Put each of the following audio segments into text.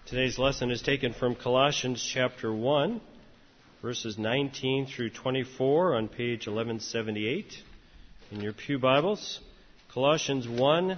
Today's lesson is taken from Colossians chapter 1, verses 19 through 24 on page 1178 in your pew Bibles. Colossians 1,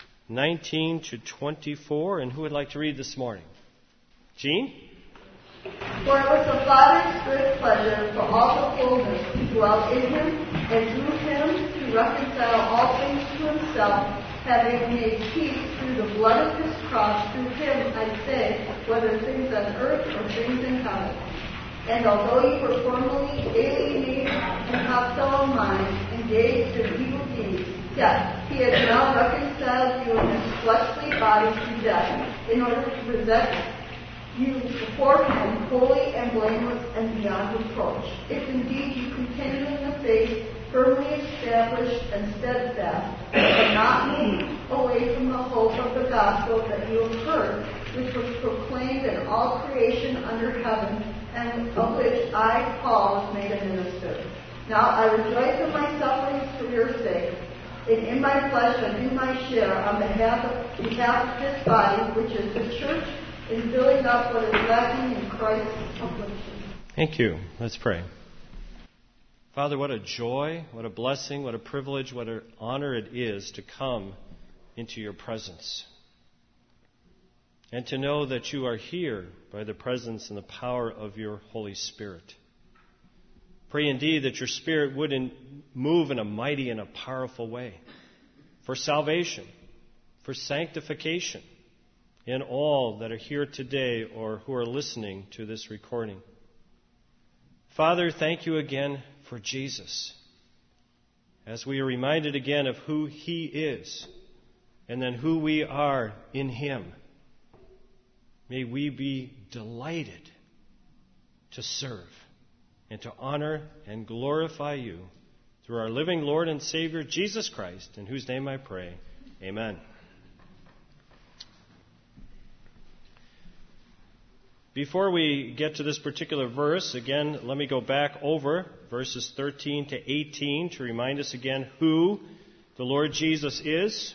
19 to 24. And who would like to read this morning? Jean? For it was the Father's good pleasure for all the fullness to dwell in him, and through him to reconcile all things to himself, having made peace through the blood of his cross. Through him, I say, whether things on earth or things in heaven. And although you were formerly alienated and hostile in mind, engaged in evil deeds, yet he has now reconciled you in his fleshly body through death, in order to present you before him holy and blameless and beyond reproach. If indeed you continue in the faith, firmly established and steadfast, and not moved away from the hope of the gospel that you have heard, which was proclaimed in all creation under heaven, and of which I, Paul, was made a minister. Now I rejoice in my sufferings for your sake, and in my flesh I do my share on behalf of this body, which is the church, in filling up what is lacking in Christ's affliction. Thank you. Let's pray. Father, what a joy, what a blessing, what a privilege, what an honor it is to come into your presence. And to know that you are here by the presence and the power of your Holy Spirit. Pray indeed that your Spirit would move in a mighty and a powerful way for salvation, for sanctification in all that are here today or who are listening to this recording. Father, thank you again for Jesus, as we are reminded again of who he is and then who we are in him. May we be delighted to serve and to honor and glorify you through our living Lord and Savior, Jesus Christ, in whose name I pray. Amen. Before we get to this particular verse, again, let me go back over verses 13 to 18 to remind us again who the Lord Jesus is.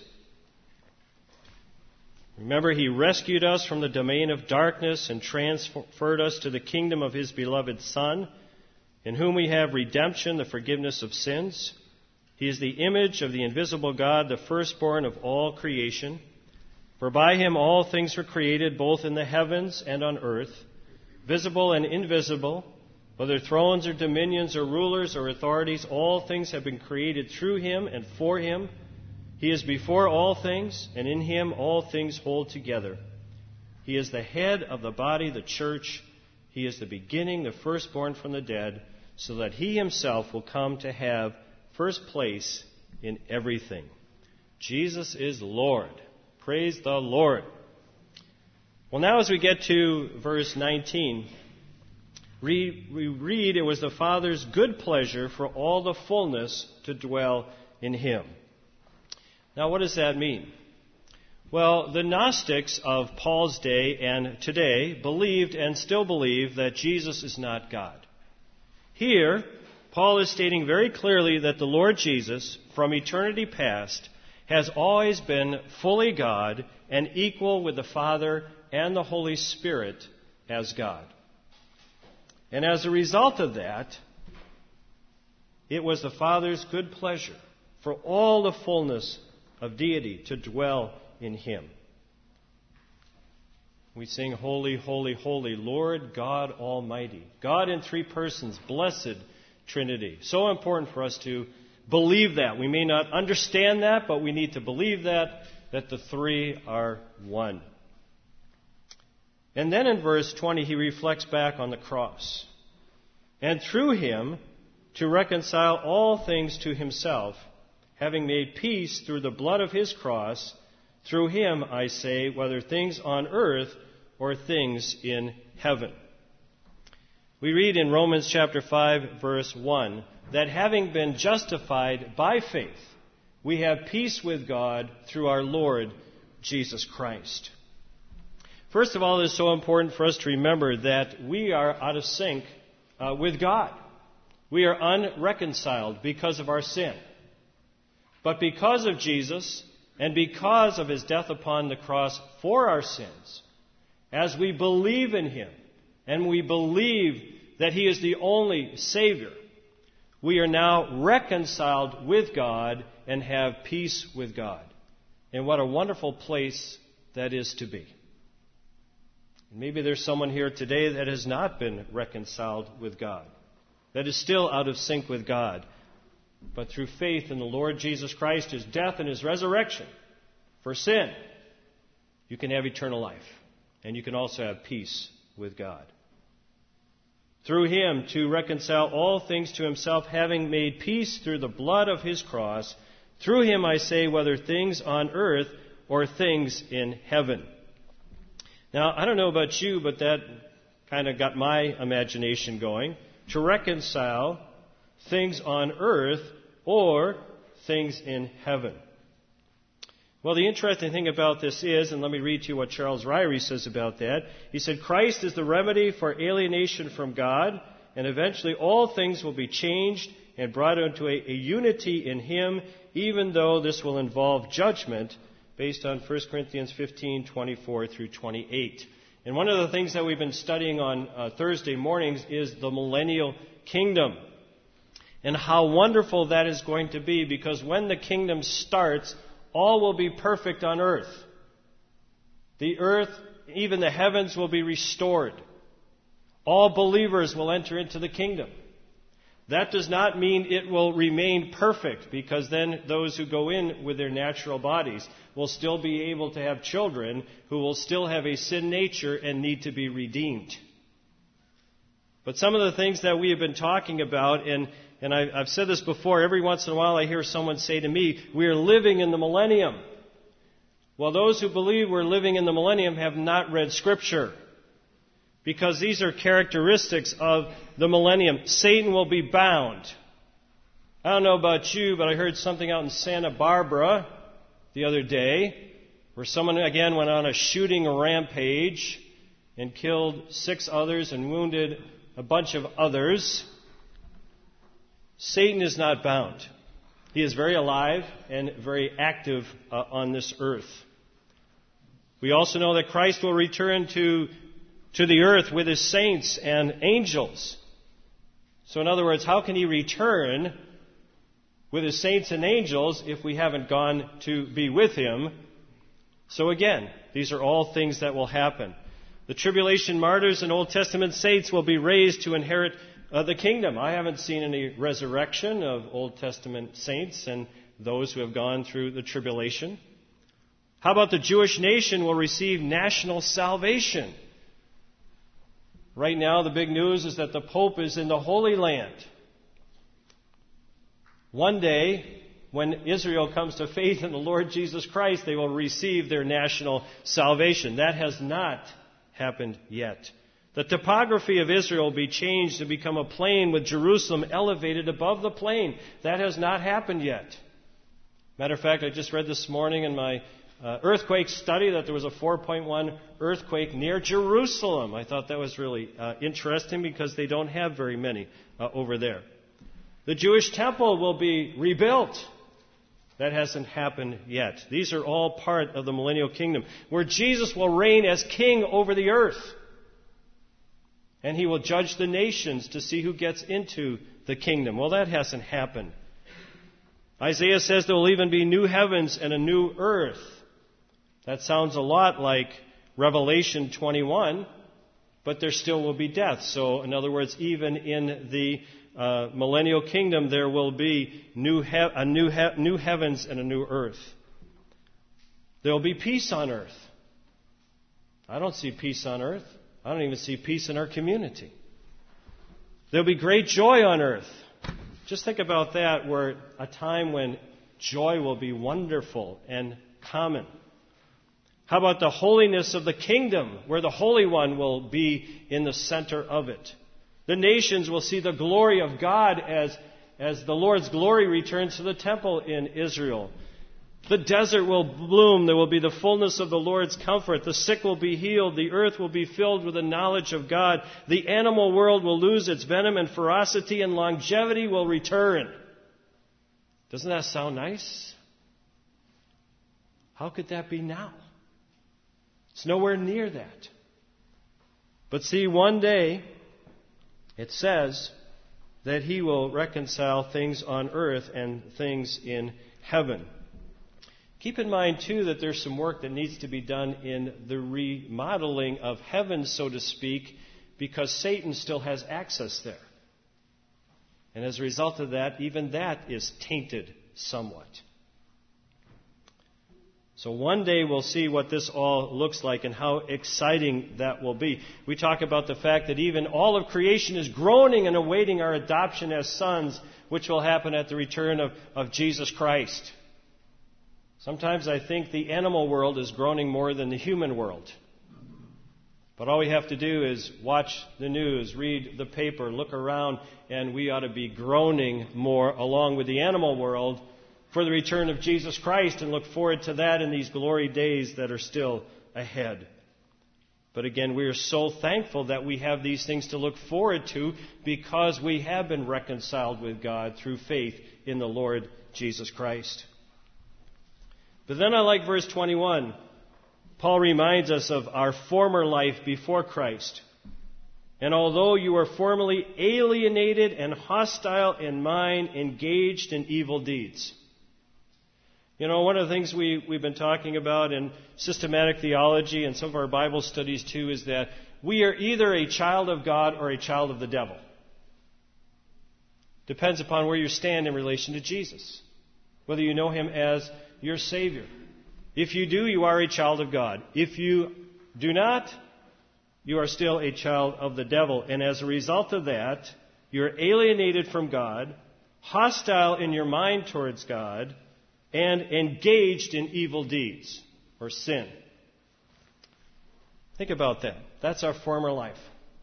Remember, he rescued us from the domain of darkness and transferred us to the kingdom of his beloved Son, in whom we have redemption, the forgiveness of sins. He is the image of the invisible God, the firstborn of all creation. For by him all things were created, both in the heavens and on earth, visible and invisible, whether thrones or dominions or rulers or authorities, all things have been created through him and for him. He is before all things, and in him all things hold together. He is the head of the body, the church. He is the beginning, the firstborn from the dead, so that he himself will come to have first place in everything. Jesus is Lord. Praise the Lord. Well, now as we get to verse 19, we read, it was the Father's good pleasure for all the fullness to dwell in him. Now, what does that mean? Well, the Gnostics of Paul's day and today believed and still believe that Jesus is not God. Here, Paul is stating very clearly that the Lord Jesus, from eternity past, has always been fully God and equal with the Father and the Holy Spirit as God. And as a result of that, it was the Father's good pleasure for all the fullness of deity to dwell in him. We sing, Holy, Holy, Holy, Lord God Almighty. God in three persons, blessed Trinity. So important for us to believe that. We may not understand that, but we need to believe that the three are one. And then in verse 20, he reflects back on the cross. And through him, to reconcile all things to himself, having made peace through the blood of his cross, through him, I say, whether things on earth or things in heaven. We read in Romans chapter 5, verse 1, that having been justified by faith, we have peace with God through our Lord Jesus Christ. First of all, it is so important for us to remember that we are out of sync with God. We are unreconciled because of our sin. But because of Jesus and because of his death upon the cross for our sins, as we believe in Him, and we believe that He is the only Savior, we are now reconciled with God and have peace with God. And what a wonderful place that is to be. Maybe there's someone here today that has not been reconciled with God, that is still out of sync with God. But through faith in the Lord Jesus Christ, His death and His resurrection for sin, you can have eternal life. And you can also have peace with God. Through Him to reconcile all things to Himself, having made peace through the blood of His cross. Through Him, I say, whether things on earth or things in heaven. Now, I don't know about you, but that kind of got my imagination going. To reconcile things on earth or things in heaven. Well, the interesting thing about this is, and let me read to you what Charles Ryrie says about that. He said, Christ is the remedy for alienation from God, and eventually all things will be changed and brought into a unity in Him, even though this will involve judgment, based on 1 Corinthians 15:24 through 28. And one of the things that we've been studying on Thursday mornings is the millennial kingdom. And how wonderful that is going to be, because when the kingdom starts, all will be perfect on earth. The earth, even the heavens, will be restored. All believers will enter into the kingdom. That does not mean it will remain perfect, because then those who go in with their natural bodies will still be able to have children who will still have a sin nature and need to be redeemed. But some of the things that we have been talking about, and I've said this before, every once in a while I hear someone say to me, we are living in the millennium. Well, those who believe we're living in the millennium have not read Scripture, because these are characteristics of the millennium. Satan will be bound. I don't know about you, but I heard something out in Santa Barbara the other day where someone again went on a shooting rampage and killed 6 others and wounded a bunch of others. Satan is not bound. He is very alive and very active on this earth. We also know that Christ will return to the earth with His saints and angels. So in other words, how can He return with His saints and angels if we haven't gone to be with Him? So again, these are all things that will happen. The tribulation martyrs and Old Testament saints will be raised to inherit the kingdom. I haven't seen any resurrection of Old Testament saints and those who have gone through the tribulation. How about the Jewish nation will receive national salvation? Right now, the big news is that the Pope is in the Holy Land. One day, when Israel comes to faith in the Lord Jesus Christ, they will receive their national salvation. That has not happened yet. The topography of Israel will be changed to become a plain with Jerusalem elevated above the plain. That has not happened yet. Matter of fact, I just read this morning in my earthquake study that there was a 4.1 earthquake near Jerusalem. I thought that was really interesting, because they don't have very many over there. The Jewish temple will be rebuilt. That hasn't happened yet. These are all part of the millennial kingdom, where Jesus will reign as king over the earth. And He will judge the nations to see who gets into the kingdom. Well, that hasn't happened. Isaiah says there will even be new heavens and a new earth. That sounds a lot like Revelation 21, but there still will be death. So, in other words, even in the millennial kingdom, there will be new heavens and a new earth. There will be peace on earth. I don't see peace on earth. I don't even see peace in our community. There will be great joy on earth. Just think about that, where a time when joy will be wonderful and common. How about the holiness of the kingdom, where the Holy One will be in the center of it? The nations will see the glory of God as the Lord's glory returns to the temple in Israel. The desert will bloom. There will be the fullness of the Lord's comfort. The sick will be healed. The earth will be filled with the knowledge of God. The animal world will lose its venom and ferocity, and longevity will return. Doesn't that sound nice? How could that be now? It's nowhere near that. But see, one day, it says that He will reconcile things on earth and things in heaven. Keep in mind, too, that there's some work that needs to be done in the remodeling of heaven, so to speak, because Satan still has access there. And as a result of that, even that is tainted somewhat. So one day we'll see what this all looks like and how exciting that will be. We talk about the fact that even all of creation is groaning and awaiting our adoption as sons, which will happen at the return of Jesus Christ. Sometimes I think the animal world is groaning more than the human world. But all we have to do is watch the news, read the paper, look around, and we ought to be groaning more along with the animal world for the return of Jesus Christ and look forward to that in these glory days that are still ahead. But again, we are so thankful that we have these things to look forward to because we have been reconciled with God through faith in the Lord Jesus Christ. But then I like verse 21. Paul reminds us of our former life before Christ. And although you were formerly alienated and hostile in mind, engaged in evil deeds. You know, one of the things we've been talking about in systematic theology and some of our Bible studies too is that we are either a child of God or a child of the devil. Depends upon where you stand in relation to Jesus. Whether you know Him as your Savior. If you do, you are a child of God. If you do not, you are still a child of the devil. And as a result of that, you're alienated from God, hostile in your mind towards God, and engaged in evil deeds or sin. Think about that. That's our former life.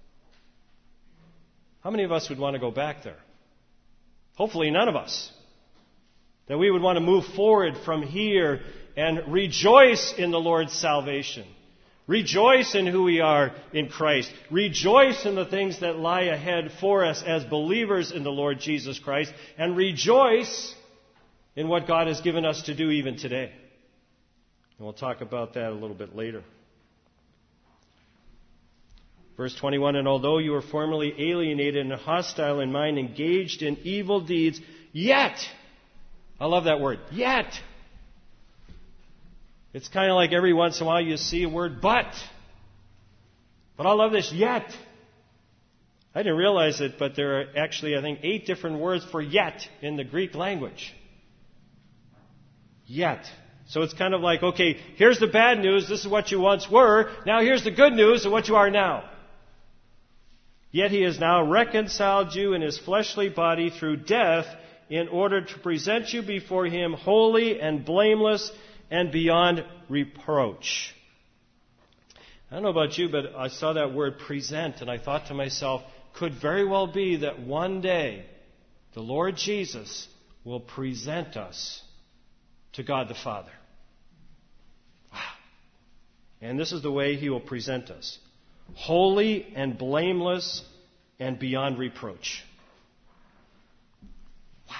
How many of us would want to go back there? Hopefully none of us. That we would want to move forward from here and rejoice in the Lord's salvation. Rejoice in who we are in Christ. Rejoice in the things that lie ahead for us as believers in the Lord Jesus Christ. And rejoice in what God has given us to do even today. And we'll talk about that a little bit later. Verse 21, and although you were formerly alienated and hostile in mind, engaged in evil deeds, yet, I love that word, yet. It's kind of like every once in a while you see a word, but. But I love this, yet. I didn't realize it, but there are actually, I think, 8 different words for yet in the Greek language. Yet. So it's kind of like, okay, here's the bad news, this is what you once were, now here's the good news of what you are now. Yet He has now reconciled you in His fleshly body through death in order to present you before Him holy and blameless and beyond reproach. I don't know about you, but I saw that word present and I thought to myself, could very well be that one day the Lord Jesus will present us to God the Father. Wow. And this is the way He will present us. Holy and blameless and beyond reproach. Wow.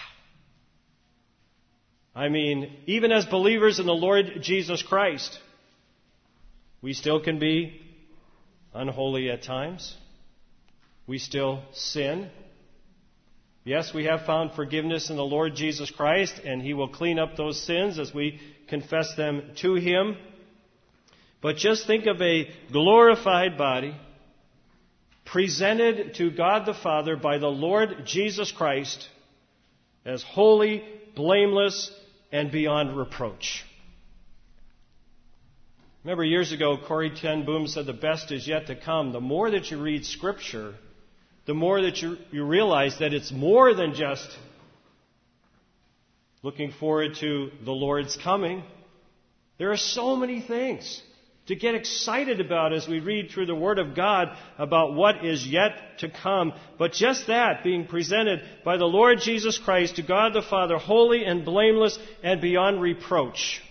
I mean, even as believers in the Lord Jesus Christ, we still can be unholy at times. We still sin. Yes, we have found forgiveness in the Lord Jesus Christ, and He will clean up those sins as we confess them to Him. But just think of a glorified body presented to God the Father by the Lord Jesus Christ as holy, blameless, and beyond reproach. Remember years ago, Corrie ten Boom said the best is yet to come. The more that you read Scripture, the more that you realize that it's more than just looking forward to the Lord's coming. There are so many things to get excited about as we read through the Word of God about what is yet to come. But just that, being presented by the Lord Jesus Christ to God the Father, holy and blameless and beyond reproach.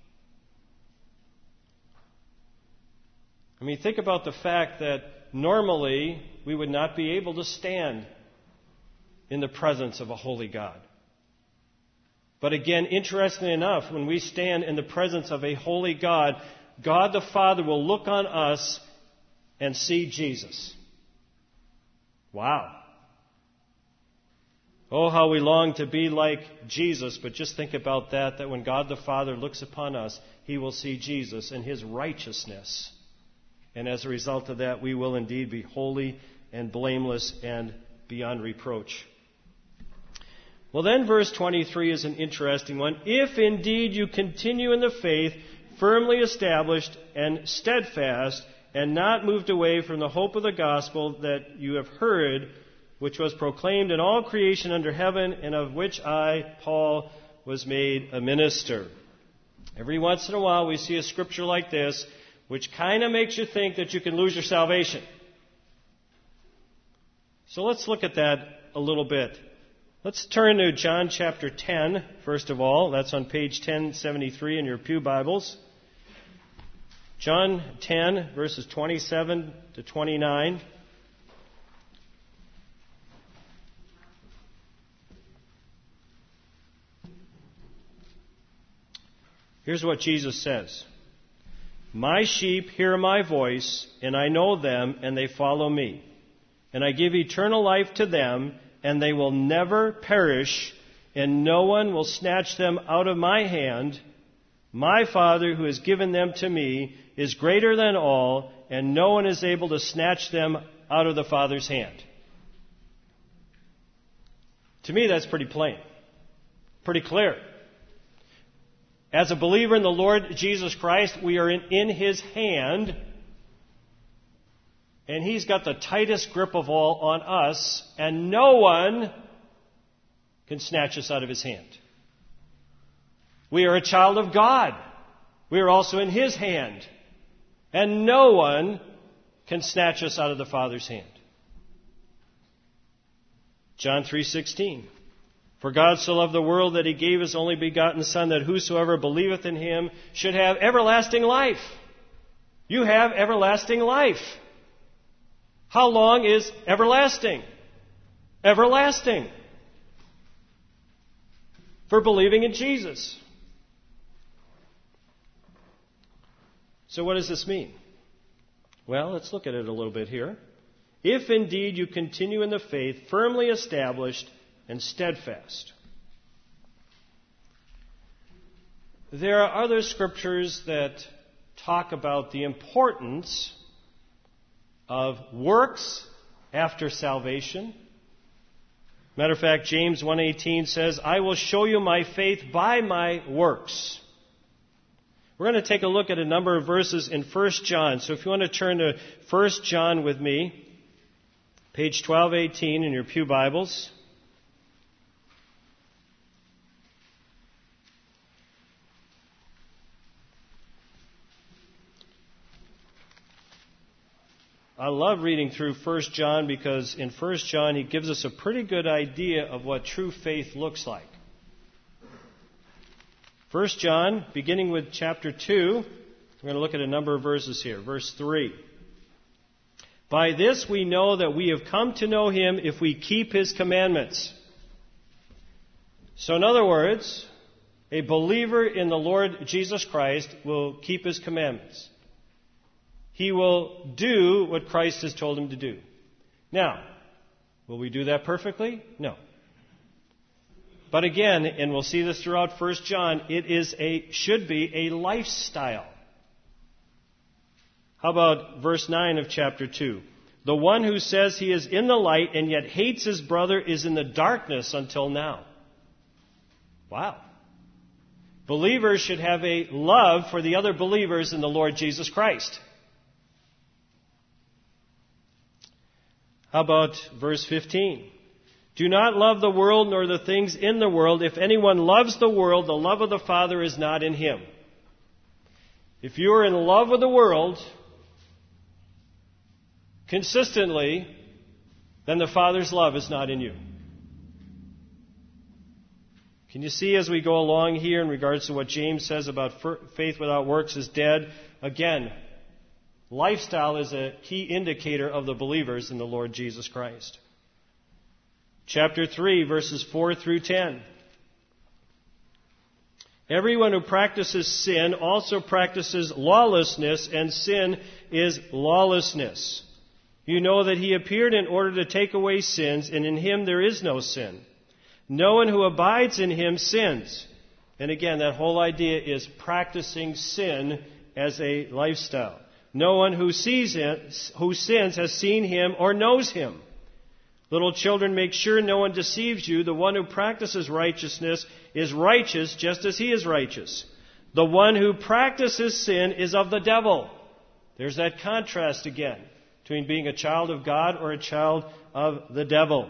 I mean, think about the fact that normally we would not be able to stand in the presence of a holy God. But again, interestingly enough, when we stand in the presence of a holy God, God the Father will look on us and see Jesus. Wow. Oh, how we long to be like Jesus, but just think about that when God the Father looks upon us, He will see Jesus and His righteousness. And as a result of that, we will indeed be holy and blameless and beyond reproach. Well, then verse 23 is an interesting one. If indeed you continue in the faith, firmly established and steadfast, and not moved away from the hope of the gospel that you have heard, which was proclaimed in all creation under heaven, and of which I, Paul, was made a minister. Every once in a while we see a scripture like this, which kind of makes you think that you can lose your salvation. So let's look at that a little bit. Let's turn to John chapter 10, first of all. That's on page 1073 in your pew Bibles. John 10, verses 27 to 29. Here's what Jesus says. My sheep hear my voice, and I know them, and they follow me. And I give eternal life to them, and they will never perish, and no one will snatch them out of my hand. My Father, who has given them to me, is greater than all, and no one is able to snatch them out of the Father's hand. To me, that's pretty plain, pretty clear. As a believer in the Lord Jesus Christ, we are in His hand, and He's got the tightest grip of all on us, and no one can snatch us out of His hand. We are a child of God. We are also in His hand, and no one can snatch us out of the Father's hand. John 3:16. For God so loved the world that He gave His only begotten Son, that whosoever believeth in Him should have everlasting life. You have everlasting life. How long is everlasting? Everlasting. For believing in Jesus. So what does this mean? Well, let's look at it a little bit here. If indeed you continue in the faith, firmly established and steadfast. There are other scriptures that talk about the importance of works after salvation. Matter of fact, James 1:18 says, I will show you my faith by my works. We're going to take a look at a number of verses in 1 John. So if you want to turn to 1 John with me, page 1218 in your pew Bibles. I love reading through 1 John because in 1 John he gives us a pretty good idea of what true faith looks like. 1 John, beginning with chapter 2, we're going to look at a number of verses here. Verse 3. By this we know that we have come to know Him if we keep His commandments. So in other words, a believer in the Lord Jesus Christ will keep His commandments. He will do what Christ has told him to do. Now, will we do that perfectly? No. But again, and we'll see this throughout 1 John, should be a lifestyle. How about verse 9 of chapter 2? The one who says he is in the light and yet hates his brother is in the darkness until now. Wow. Believers should have a love for the other believers in the Lord Jesus Christ. How about verse 15? Do not love the world nor the things in the world. If anyone loves the world, the love of the Father is not in him. If you are in love with the world consistently, then the Father's love is not in you. Can you see as we go along here in regards to what James says about faith without works is dead? Again, lifestyle is a key indicator of the believers in the Lord Jesus Christ. Chapter 3, verses 4 through 10. Everyone who practices sin also practices lawlessness, and sin is lawlessness. You know that he appeared in order to take away sins, and in him there is no sin. No one who abides in him sins. And again, that whole idea is practicing sin as a lifestyle. No one who sins has seen him or knows him. Little children, make sure no one deceives you. The one who practices righteousness is righteous just as he is righteous. The one who practices sin is of the devil. There's that contrast again between being a child of God or a child of the devil.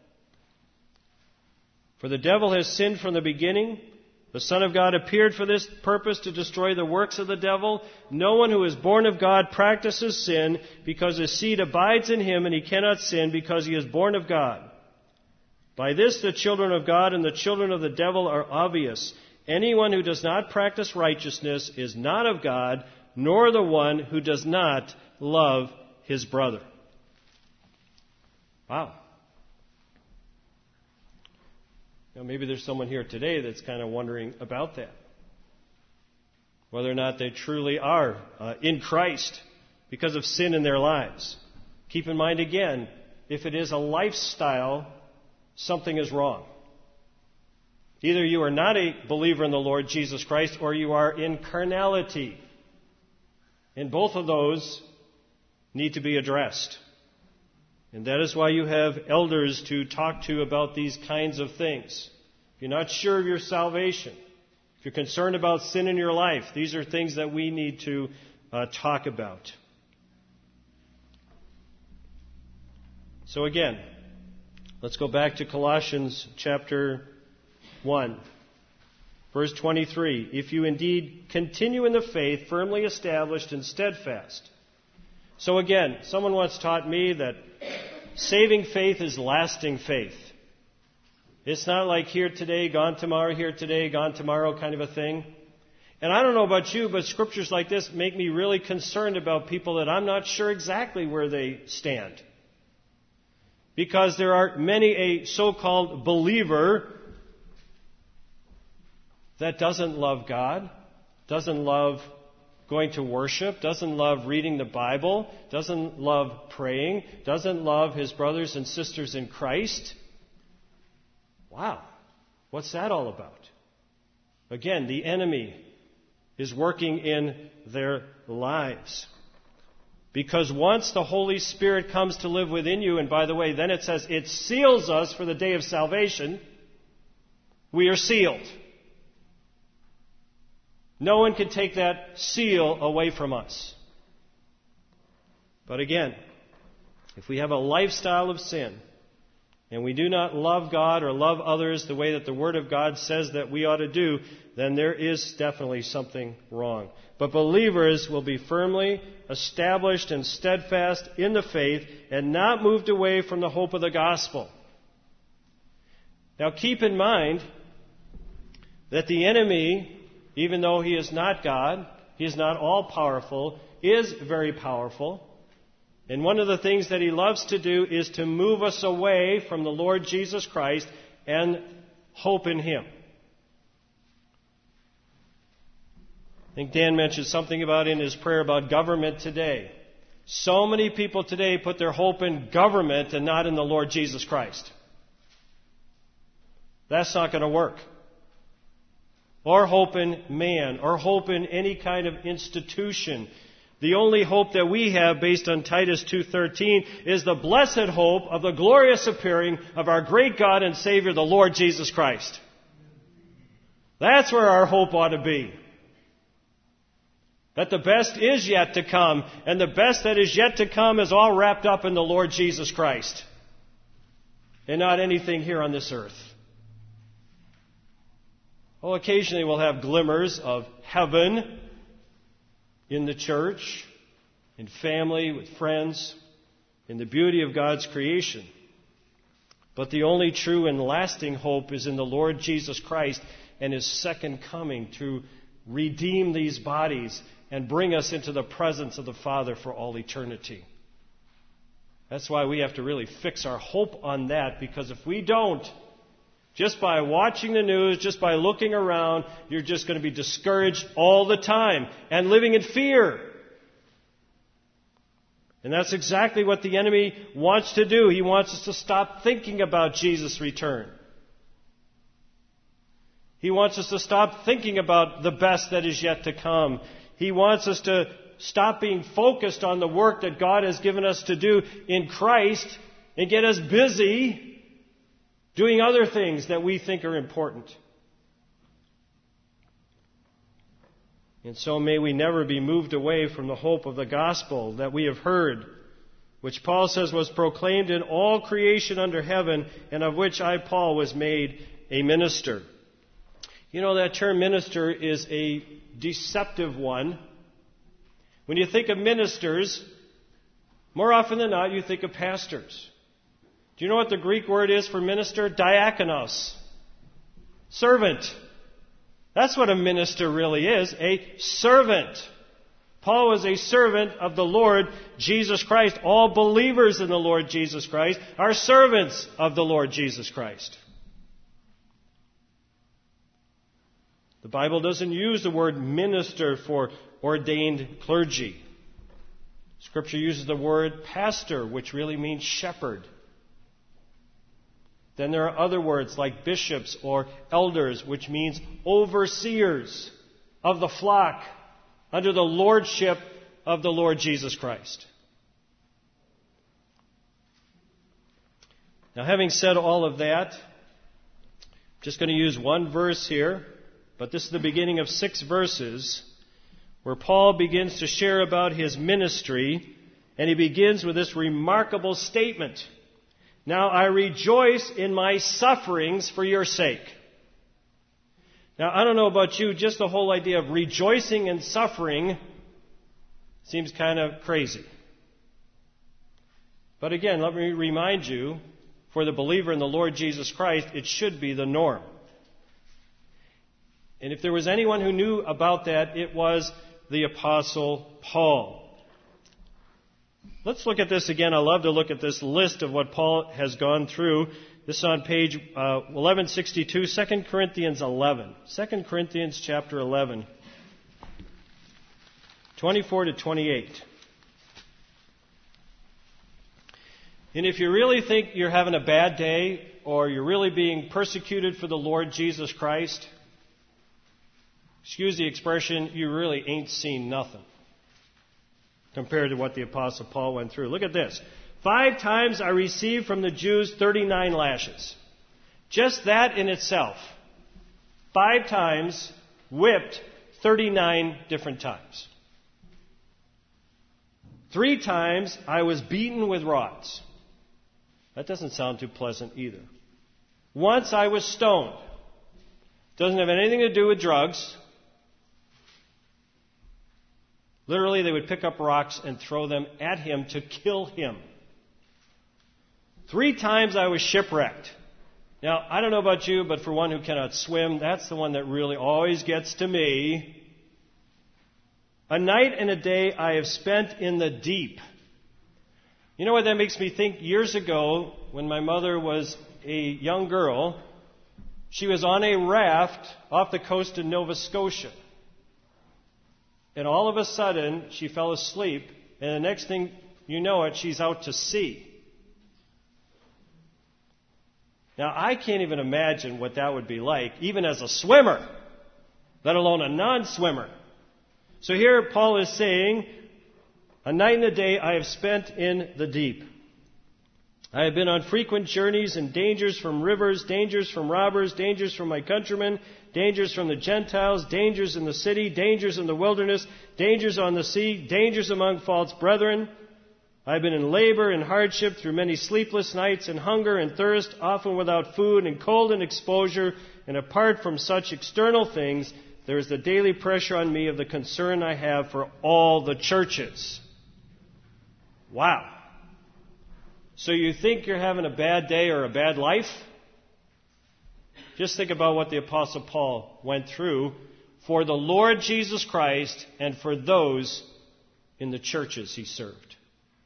For the devil has sinned from the beginning. The Son of God appeared for this purpose, to destroy the works of the devil. No one who is born of God practices sin, because his seed abides in him, and he cannot sin because he is born of God. By this the children of God and the children of the devil are obvious. Anyone who does not practice righteousness is not of God, nor the one who does not love his brother. Wow. Now, maybe there's someone here today that's kind of wondering about that. Whether or not they truly are in Christ because of sin in their lives. Keep in mind again, if it is a lifestyle, something is wrong. Either you are not a believer in the Lord Jesus Christ, or you are in carnality. And both of those need to be addressed. And that is why you have elders to talk to about these kinds of things. If you're not sure of your salvation, if you're concerned about sin in your life, these are things that we need to talk about. So again, let's go back to Colossians chapter 1, verse 23. If you indeed continue in the faith, firmly established and steadfast. So again, someone once taught me that saving faith is lasting faith. It's not like here today, gone tomorrow, here today, gone tomorrow kind of a thing. And I don't know about you, but scriptures like this make me really concerned about people that I'm not sure exactly where they stand. Because there are many a so-called believer that doesn't love God, doesn't love going to worship, doesn't love reading the Bible, doesn't love praying, doesn't love his brothers and sisters in Christ. Wow, what's that all about? Again, the enemy is working in their lives. Because once the Holy Spirit comes to live within you, and by the way, then it says it seals us for the day of salvation, we are sealed. No one can take that seal away from us. But again, if we have a lifestyle of sin, and we do not love God or love others the way that the Word of God says that we ought to do, then there is definitely something wrong. But believers will be firmly established and steadfast in the faith and not moved away from the hope of the gospel. Now keep in mind that the enemy, even though he is not God, he is not all-powerful, is very powerful. And one of the things that he loves to do is to move us away from the Lord Jesus Christ and hope in him. I think Dan mentioned something about in his prayer about government today. So many people today put their hope in government and not in the Lord Jesus Christ. That's not going to work. Or hope in man, or hope in any kind of institution. The only hope that we have, based on Titus 2:13, is the blessed hope of the glorious appearing of our great God and Savior, the Lord Jesus Christ. That's where our hope ought to be. That the best is yet to come, and the best that is yet to come is all wrapped up in the Lord Jesus Christ, and not anything here on this earth. Well, occasionally we'll have glimmers of heaven in the church, in family, with friends, in the beauty of God's creation. But the only true and lasting hope is in the Lord Jesus Christ and His second coming to redeem these bodies and bring us into the presence of the Father for all eternity. That's why we have to really fix our hope on that, because if we don't, just by watching the news, just by looking around, you're just going to be discouraged all the time and living in fear. And that's exactly what the enemy wants to do. He wants us to stop thinking about Jesus' return. He wants us to stop thinking about the best that is yet to come. He wants us to stop being focused on the work that God has given us to do in Christ and get us busy doing other things that we think are important. And so may we never be moved away from the hope of the gospel that we have heard, which Paul says was proclaimed in all creation under heaven, and of which I, Paul, was made a minister. You know, that term minister is a deceptive one. When you think of ministers, more often than not, you think of pastors. Do you know what the Greek word is for minister? Diakonos. Servant. That's what a minister really is, a servant. Paul was a servant of the Lord Jesus Christ. All believers in the Lord Jesus Christ are servants of the Lord Jesus Christ. The Bible doesn't use the word minister for ordained clergy. Scripture uses the word pastor, which really means shepherd. Then there are other words like bishops or elders, which means overseers of the flock under the lordship of the Lord Jesus Christ. Now, having said all of that, I'm just going to use one verse here, but this is the beginning of 6 verses where Paul begins to share about his ministry, and he begins with this remarkable statement. Now I rejoice in my sufferings for your sake. Now, I don't know about you, just the whole idea of rejoicing in suffering seems kind of crazy. But again, let me remind you, for the believer in the Lord Jesus Christ, it should be the norm. And if there was anyone who knew about that, it was the Apostle Paul. Let's look at this again. I love to look at this list of what Paul has gone through. This is on page 1162, 2 Corinthians 11. 2 Corinthians chapter 11, 24 to 28. And if you really think you're having a bad day, or you're really being persecuted for the Lord Jesus Christ, excuse the expression, you really ain't seen nothing compared to what the Apostle Paul went through. Look at this. 5 times I received from the Jews 39 lashes. Just that in itself. 5 times, whipped 39 different times. 3 times I was beaten with rods. That doesn't sound too pleasant either. Once I was stoned. Doesn't have anything to do with drugs. Literally, they would pick up rocks and throw them at him to kill him. 3 times I was shipwrecked. Now, I don't know about you, but for one who cannot swim, that's the one that really always gets to me. A night and a day I have spent in the deep. You know what that makes me think? Years ago, when my mother was a young girl, she was on a raft off the coast of Nova Scotia. And all of a sudden, she fell asleep, and the next thing you know it, she's out to sea. Now, I can't even imagine what that would be like, even as a swimmer, let alone a non-swimmer. So here Paul is saying, a night and a day I have spent in the deep. I have been on frequent journeys and dangers from rivers, dangers from robbers, dangers from my countrymen, dangers from the Gentiles, dangers in the city, dangers in the wilderness, dangers on the sea, dangers among false brethren. I have been in labor and hardship through many sleepless nights and hunger and thirst, often without food and cold and exposure. And apart from such external things, there is the daily pressure on me of the concern I have for all the churches. Wow. So you think you're having a bad day or a bad life? Just think about what the Apostle Paul went through for the Lord Jesus Christ and for those in the churches he served.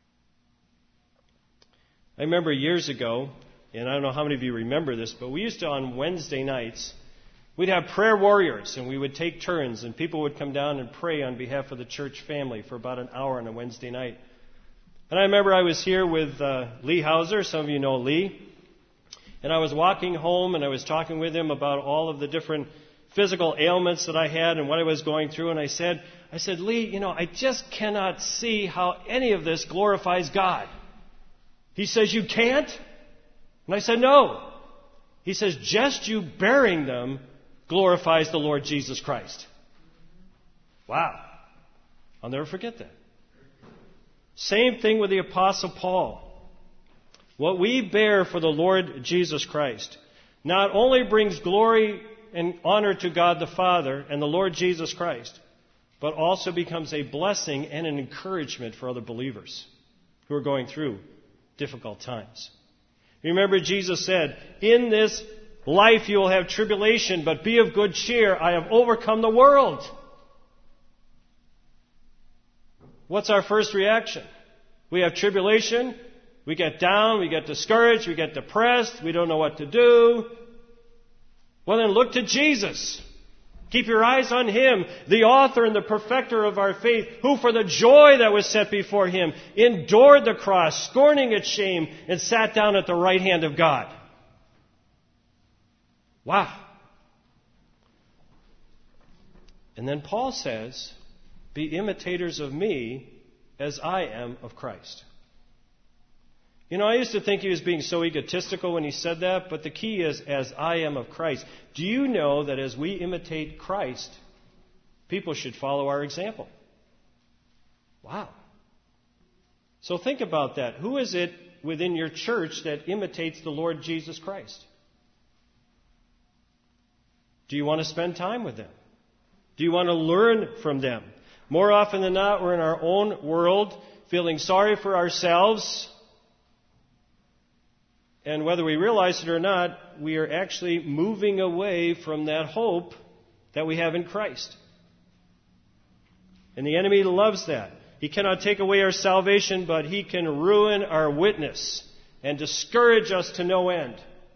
I remember years ago, and I don't know how many of you remember this, but we used to, on Wednesday nights, we'd have prayer warriors, and we would take turns, and people would come down and pray on behalf of the church family for about an hour on a Wednesday night. And I remember I was here with Lee Hauser. Some of you know Lee. And I was walking home and I was talking with him about all of the different physical ailments that I had and what I was going through. And I said, Lee, I just cannot see how any of this glorifies God. He says, you can't? And I said, no. He says, just you bearing them glorifies the Lord Jesus Christ. Wow. I'll never forget that. Same thing with the Apostle Paul. What we bear for the Lord Jesus Christ not only brings glory and honor to God the Father and the Lord Jesus Christ, but also becomes a blessing and an encouragement for other believers who are going through difficult times. Remember, Jesus said, in this life you will have tribulation, but be of good cheer. I have overcome the world. What's our first reaction? We have tribulation. We get down, we get discouraged, we get depressed, we don't know what to do. Well, then look to Jesus. Keep your eyes on Him, the author and the perfecter of our faith, who for the joy that was set before Him endured the cross, scorning its shame, and sat down at the right hand of God. Wow. And then Paul says, be imitators of me as I am of Christ. I used to think he was being so egotistical when he said that, but the key is, as I am of Christ. Do you know that as we imitate Christ, people should follow our example? Wow. So think about that. Who is it within your church that imitates the Lord Jesus Christ? Do you want to spend time with them? Do you want to learn from them? More often than not, we're in our own world, feeling sorry for ourselves. And whether we realize it or not, we are actually moving away from that hope that we have in Christ. And the enemy loves that. He cannot take away our salvation, but he can ruin our witness and discourage us to no end.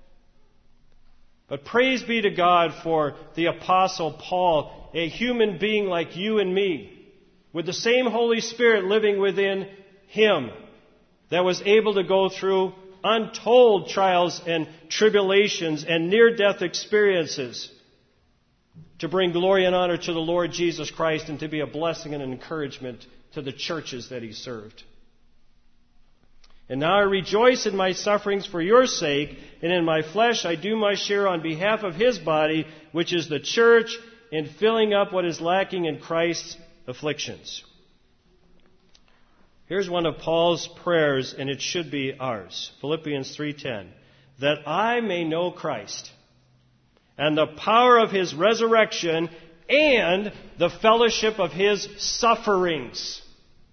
But praise be to God for the Apostle Paul, a human being like you and me, with the same Holy Spirit living within him, that was able to go through untold trials and tribulations and near-death experiences to bring glory and honor to the Lord Jesus Christ and to be a blessing and an encouragement to the churches that he served. And now I rejoice in my sufferings for your sake, and in my flesh I do my share on behalf of his body, which is the church, in filling up what is lacking in Christ's afflictions. Here's one of Paul's prayers, and it should be ours. Philippians 3:10. That I may know Christ and the power of his resurrection and the fellowship of his sufferings.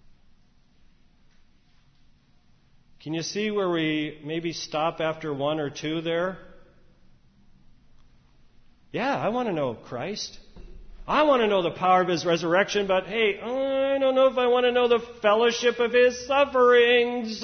Can you see where we maybe stop after one or two there? Yeah, I want to know Christ. I want to know the power of his resurrection, but hey, I don't know if I want to know the fellowship of his sufferings.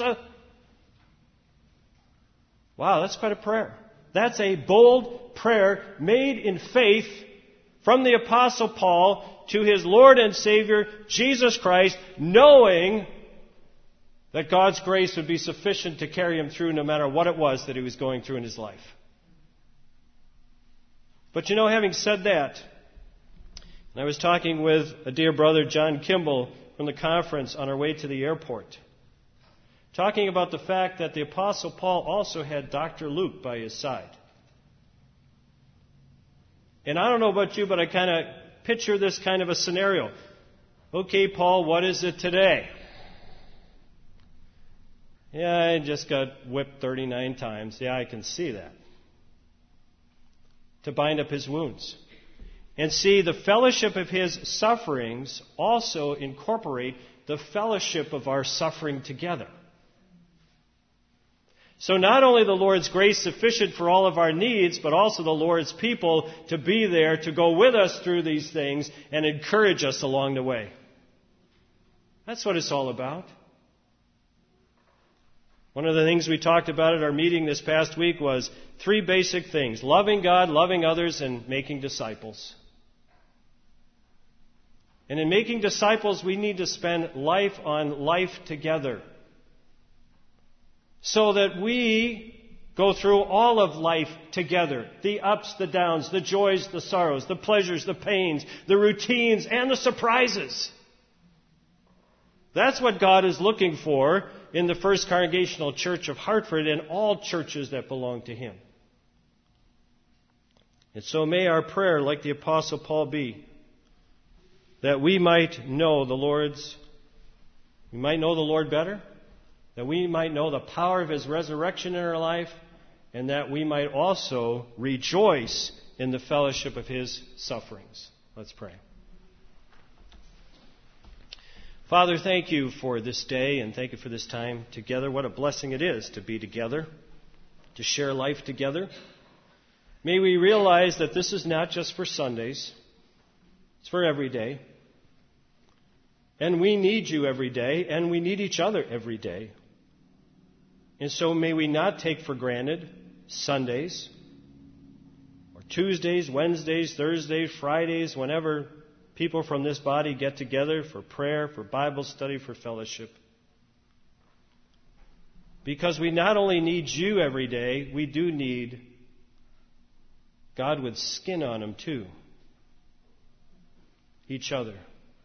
Wow, that's quite a prayer. That's a bold prayer made in faith from the Apostle Paul to his Lord and Savior, Jesus Christ, knowing that God's grace would be sufficient to carry him through no matter what it was that he was going through in his life. But having said that, I was talking with a dear brother, John Kimball, from the conference on our way to the airport, talking about the fact that the Apostle Paul also had Dr. Luke by his side. And I don't know about you, but I kind of picture this kind of a scenario. Okay, Paul, what is it today? Yeah, I just got whipped 39 times. Yeah, I can see that. To bind up his wounds. And see, the fellowship of his sufferings also incorporate the fellowship of our suffering together. So not only the Lord's grace sufficient for all of our needs, but also the Lord's people to be there to go with us through these things and encourage us along the way. That's what it's all about. One of the things we talked about at our meeting this past week was 3 basic things: loving God, loving others, and making disciples. And in making disciples, we need to spend life on life together. so that we go through all of life together. The ups, the downs, the joys, the sorrows, the pleasures, the pains, the routines, and the surprises. That's what God is looking for in the First Congregational Church of Hartford and all churches that belong to Him. And so may our prayer, like the Apostle Paul, be that we might know the Lord better, that we might know the power of His resurrection in our life, and that we might also rejoice in the fellowship of His sufferings. Let's pray. Father, thank you for this day and thank you for this time together. What a blessing it is to be together, to share life together. May we realize that this is not just for Sundays. It's for every day. And we need you every day, and we need each other every day. And so may we not take for granted Sundays, or Tuesdays, Wednesdays, Thursdays, Fridays, whenever people from this body get together for prayer, for Bible study, for fellowship. Because we not only need you every day, we do need God with skin on Him too. Each other.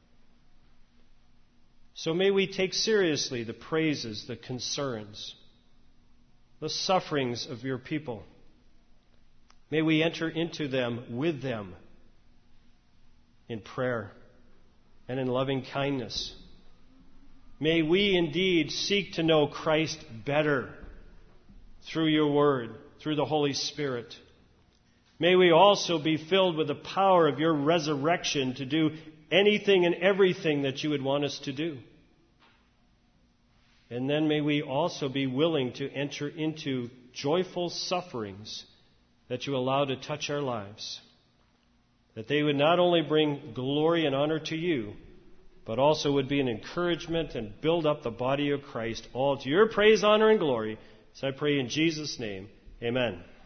So may we take seriously the praises, the concerns, the sufferings of your people. May we enter into them with them in prayer and in loving kindness. May we indeed seek to know Christ better through your word, through the Holy Spirit. May we also be filled with the power of your resurrection to do anything and everything that you would want us to do. And then may we also be willing to enter into joyful sufferings that you allow to touch our lives. That they would not only bring glory and honor to you, but also would be an encouragement and build up the body of Christ, all to your praise, honor, and glory. So I pray in Jesus' name, amen.